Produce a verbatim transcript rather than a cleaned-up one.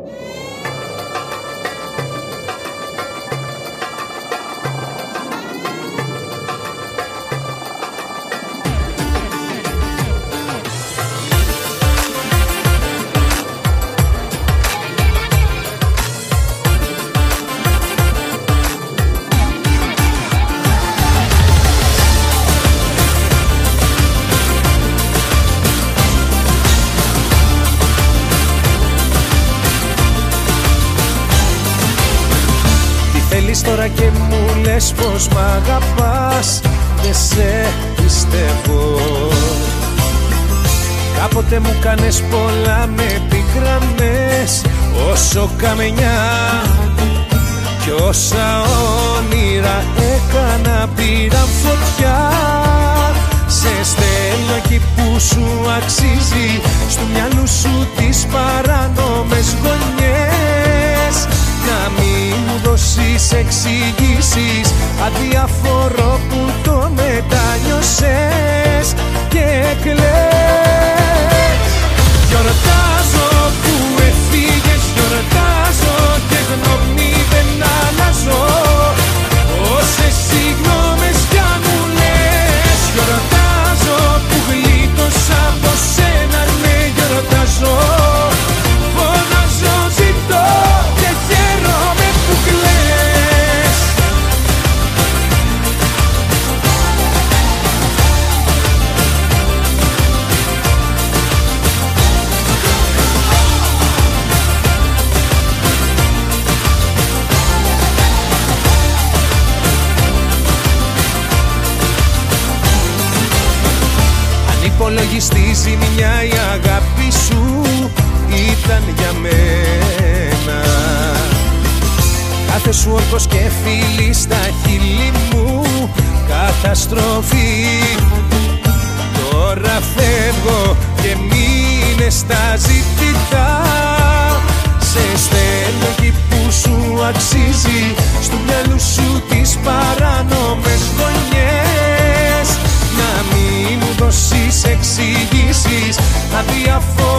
Τώρα και μου λες πως μ' αγαπάς, δεν σε πιστεύω. Κάποτε μου κάνες πολλά, με επικραμμές όσο καμενιά, κι όσα όνειρα έκανα πήραν φωτιά. Σε στέλνω εκεί που σου αξίζει, στο μυαλού σου τις παράνομες γωνιές. Να μη μου δώσεις εξηγήσεις, αδιαφορώ που το μετάνιωσες και κλαις. Γιορτάζω που έφυγες, γιορτάζω και γνώμη δεν αλλάζω. Όσες συγγνώμες κι αν μου λες, γιορτάζω που γλίτωσα από σένα, ναι γιορτάζω. Φωνάζω, ζητώ και χαίρομαι που κλαις. Ανυπολογιστή ζημιά, η αγάπη σου ήταν για μένα. Κάθε σου όρκος και φίλη στα χείλη μου καταστροφή. Τώρα φεύγω και μείνε στα ζητητά. Σε στέλνω εκεί που σου αξίζει, στο μυαλού σου τις παράνομες γωνιές. Να μη μου δώσεις εξηγήσεις, αδιαφορώ